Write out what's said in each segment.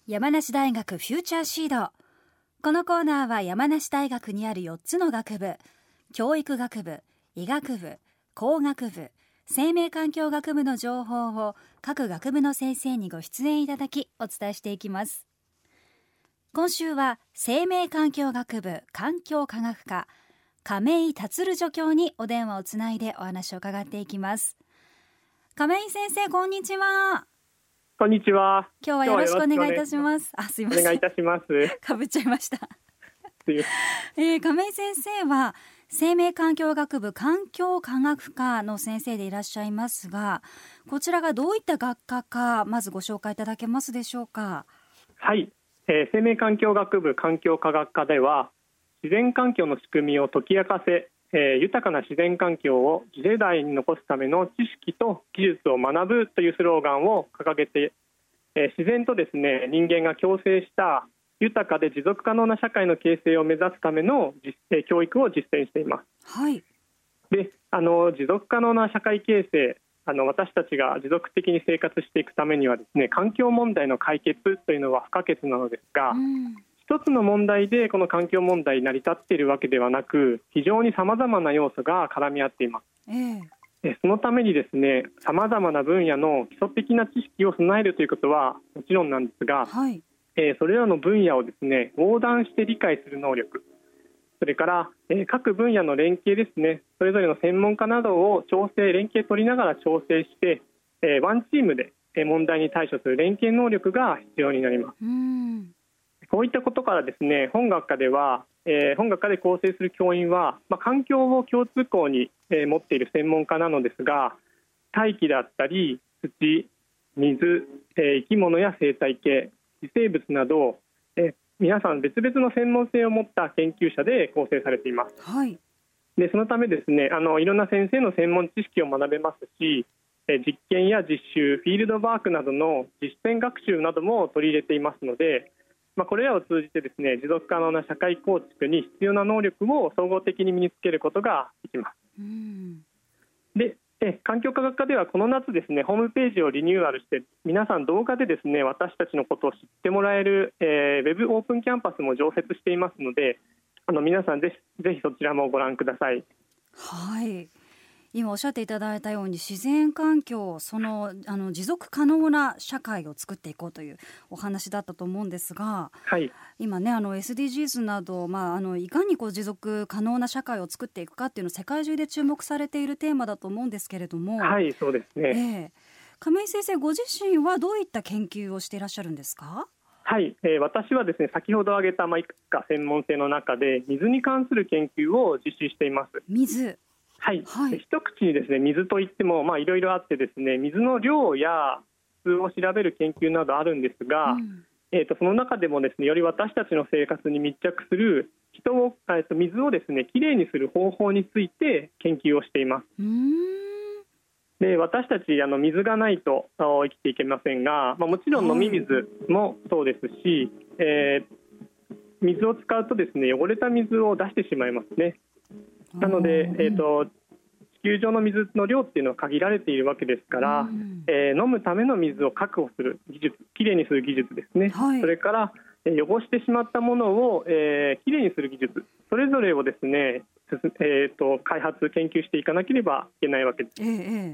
山梨大学フューチャーシード。このコーナーは山梨大学にある4つの学部、教育学部、医学部、工学部、生命環境学部の情報を各学部の先生にご出演いただきお伝えしていきます。今週は生命環境学部環境科学科亀井達助教にお電話をつないでお話を伺っていきます。亀井先生、こんにちは。 こんにちは。 今日はよろしくお願いいたします。すいません。 お願いいたします。 かぶっちゃいました。亀井先生は生命環境学部環境科学科の先生でいらっしゃいますが、こちらがどういった学科かまずご紹介いただけますでしょうか。 はい、生命環境学部環境科学科では自然環境の仕組みを解き明かせ、豊かな自然環境を次世代に残すための知識と技術を学ぶというスローガンを掲げて、自然とですね、人間が共生した豊かで持続可能な社会の形成を目指すための教育を実践しています。 はい。 で、持続可能な社会形成、私たちが持続的に生活していくためにはですね、環境問題の解決というのは不可欠なのですが、一つの問題でこの環境問題に成り立っているわけではなく、非常にさまざまな要素が絡み合っています。そのためにですね、さまざまな分野の基礎的な知識を備えるということはもちろんなんですが、それらの分野をですね、横断して理解する能力、それから、各分野の連携ですね、それぞれの専門家などを連携取りながら調整して、ワンチームで問題に対処する連携能力が必要になります。こういったことからですね、本学科で構成する教員は、環境を共通項に持っている専門家なのですが、大気だったり土、水、生き物や生態系、微生物など、皆さん別々の専門性を持った研究者で構成されています。でそのためですね、いろんな先生の専門知識を学べますし、実験や実習、フィールドワークなどの実践学習なども取り入れていますので、これらを通じてですね、持続可能な社会構築に必要な能力を総合的に身につけることができます。で、環境科学科ではこの夏ですね、ホームページをリニューアルして、皆さん動画でですね、私たちのことを知ってもらえる、ウェブオープンキャンパスも常設していますので、皆さんぜひそちらもご覧ください。 はい。今おっしゃっていただいたように、自然環境、持続可能な社会を作っていこうというお話だったと思うんですが、今ね、SDGs など、いかに持続可能な社会を作っていくかっていうのを世界中で注目されているテーマだと思うんですけれども、 そうですね。 亀井先生ご自身はどういった研究をしていらっしゃるんですか？ 私はですね、先ほど挙げたいくつか専門性の中で水に関する研究を実施しています。 水、 一口にですね、水といってもいろいろあってですね、水の量や質を調べる研究などあるんですが、その中でもですね、より私たちの生活に密着する水をですね、きれいにする方法について研究をしています。で、私たち水がないと生きていけませんが、もちろん飲み水もそうですし、水を使うとですね、汚れた水を出してしまいますね。なので、地球上の水の量っていうのは限られているわけですから、飲むための水を確保する技術、きれいにする技術ですね、それから汚してしまったものを、きれいにする技術、それぞれをですね、開発研究していかなければいけないわけです。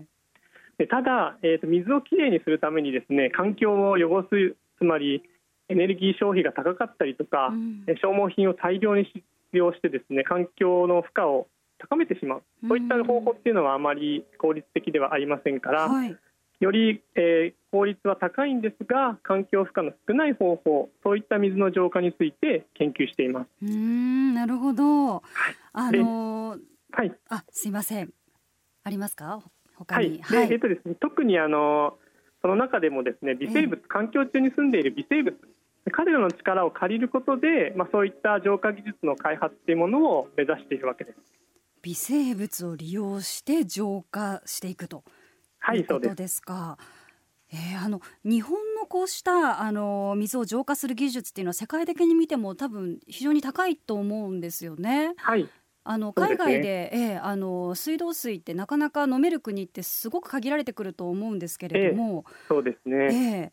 ただ、水をきれいにするためにですね、環境を汚す、つまりエネルギー消費が高かったりとか、消耗品を大量に使用してですね、環境の負荷を高めてしまう、そういった方法っていうのはあまり効率的ではありませんから、より、効率は高いんですが環境負荷の少ない方法、そういった水の浄化について研究しています。 なるほど。すいません、ありますか？他に。 ですね、特にその中でもですね、微生物、環境中に住んでいる微生物、彼らの力を借りることで、そういった浄化技術の開発というものを目指しているわけです。 微生物を利用して浄化していくということですか？日本のこうした水を浄化する技術っていうのは世界的に見ても多分非常に高いと思うんですよね。海外で、水道水ってなかなか飲める国ってすごく限られてくると思うんですけれども、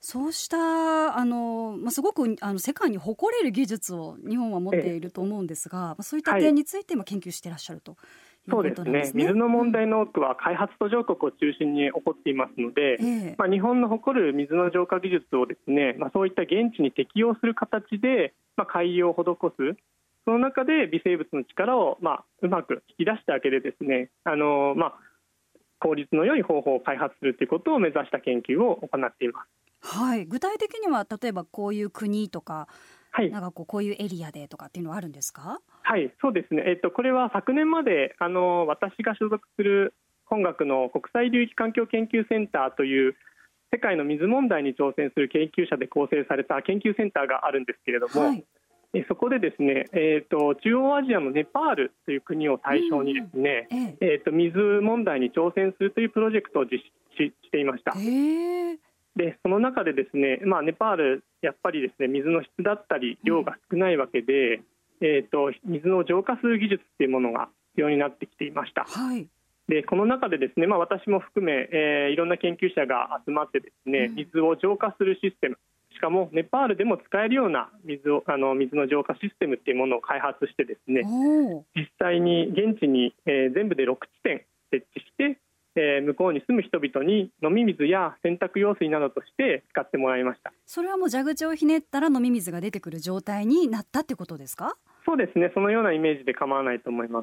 そうしたすごく世界に誇れる技術を日本は持っていると思うんですが、そういった点についても研究していらっしゃるということなんですね。 そうですね。水の問題の多くは開発途上国を中心に起こっていますので、日本の誇る水の浄化技術をですね、そういった現地に適用する形で、改良を施す、その中で微生物の力をうまく引き出してあげるですね、効率の良い方法を開発するということを目指した研究を行っています。 はい、具体的には例えばこういう国とか、 なんかこういうエリアでとかっていうのはあるんですか？ はい、そうですね。これは昨年まで私が所属する本学の国際流域環境研究センターという世界の水問題に挑戦する研究者で構成された研究センターがあるんですけれども、そこでですね、中央アジアのネパールという国を対象にですね、水問題に挑戦するというプロジェクトを実施していました。でその中でですね、ネパールやっぱりですね、水の質だったり量が少ないわけで、水を浄化する技術というものが必要になってきていました。でこの中でですね、私も含め、いろんな研究者が集まってですね、水を浄化するシステム、しかもネパールでも使えるような水の浄化システムっていうものを開発してですね、実際に現地に、全部で6地点設置して、向こうに住む人々に飲み水や洗濯用水などとして使ってもらいました。 それはもう蛇口をひねったら飲み水が出てくる状態になったってことですか？ そうですね、そのようなイメージで構わないと思います。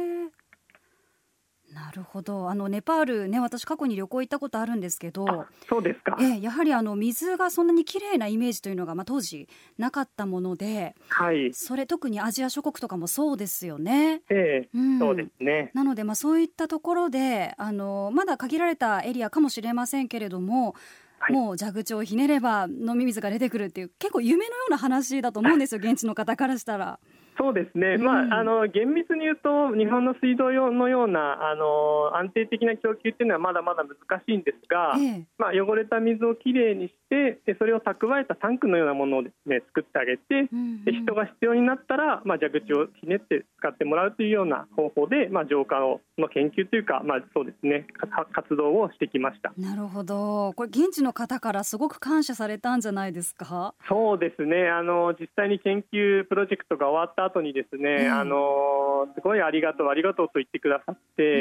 なるほど。ネパールね、私過去に旅行行ったことあるんですけど、 そうですか。 やはり水がそんなに綺麗なイメージというのが、当時なかったもので、それ特にアジア諸国とかもそうですよね。 そうですね。 なのでそういったところでまだ限られたエリアかもしれませんけれども、もう蛇口をひねれば飲み水が出てくるっていう結構夢のような話だと思うんですよ現地の方からしたら。 そうですね、厳密に言うと日本の水道のような安定的な供給っていうのはまだまだ難しいんですが、汚れた水をきれいにしてそれを蓄えたタンクのようなものをですね、作ってあげて、人が必要になったら、蛇口をひねって使ってもらうというような方法で、浄化の研究というか、そうですね、活動をしてきました。 なるほど。これ現地の方からすごく感謝されたんじゃないですか？ そうですね、実際に研究プロジェクトが終わった後にですね、すごいありがとうと言ってくださって、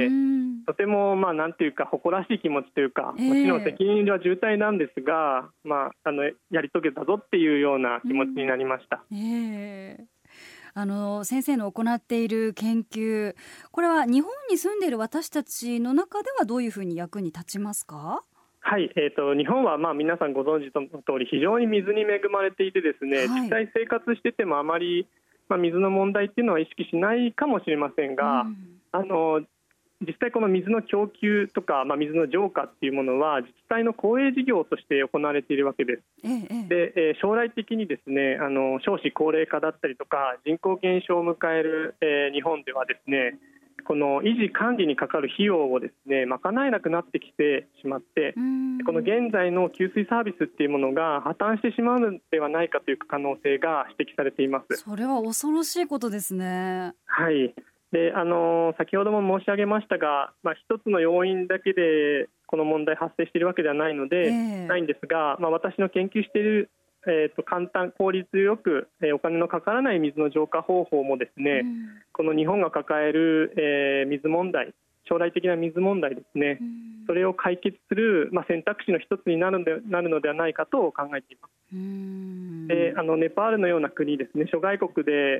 とてもなんていうか誇らしい気持ちというか、もちろん責任は重大なんですが、やり遂げたぞっていうような気持ちになりました。 先生の行っている研究、これは日本に住んでいる私たちの中ではどういうふうに役に立ちますか？ はい、日本は皆さんご存知の通り非常に水に恵まれていてですね、実際生活しててもあまり水の問題っていうのは意識しないかもしれませんが、実際この水の供給とか、水の浄化っていうものは自治体の公営事業として行われているわけです。で、将来的にですね、少子高齢化だったりとか人口減少を迎える、日本ではですね、この維持管理にかかる費用をですね賄えなくなってきてしまって、この現在の給水サービスっていうものが破綻してしまうのではないかという可能性が指摘されています。 それは恐ろしいことですね。 はい。で先ほども申し上げましたが、一つの要因だけでこの問題発生しているわけではないので、ないんですが、私の研究している簡単効率よく、お金のかからない水の浄化方法もですね、この日本が抱える、水問題、将来的な水問題ですね、それを解決する、選択肢の一つになるのではないかと考えています。でネパールのような国ですね、諸外国で、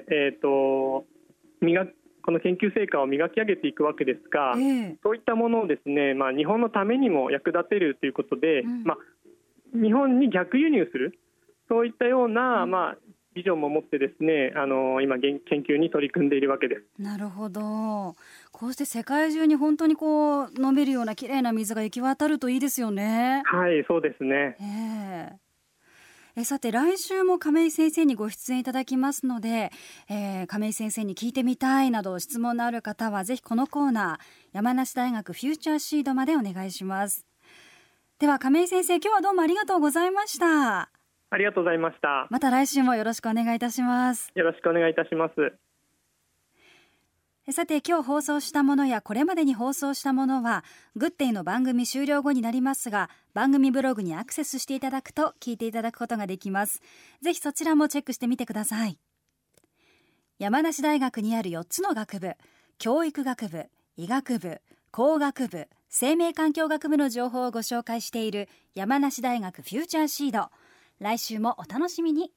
この研究成果を磨き上げていくわけですが、そういったものをですね、日本のためにも役立てるということで、日本に逆輸入する、そういったような、ビジョンも持ってですね、今研究に取り組んでいるわけです。 なるほど。こうして世界中に本当に飲めるようなきれいな水が行き渡るといいですよね。 はい、そうですね。 さて来週も亀井先生にご出演いただきますので、亀井先生に聞いてみたいなど質問のある方はぜひこのコーナー山梨大学フューチャーシードまでお願いします。では亀井先生、今日はどうもありがとうございました。 ありがとうございました。 また来週もよろしくお願いいたします。 よろしくお願いいたします。 さて今日放送したものやこれまでに放送したものはグッデイの番組終了後になりますが、番組ブログにアクセスしていただくと聞いていただくことができます。ぜひそちらもチェックしてみてください。山梨大学にある4つの学部、教育学部、医学部、工学部、生命環境学部の情報をご紹介している山梨大学フューチャーシード。来週もお楽しみに。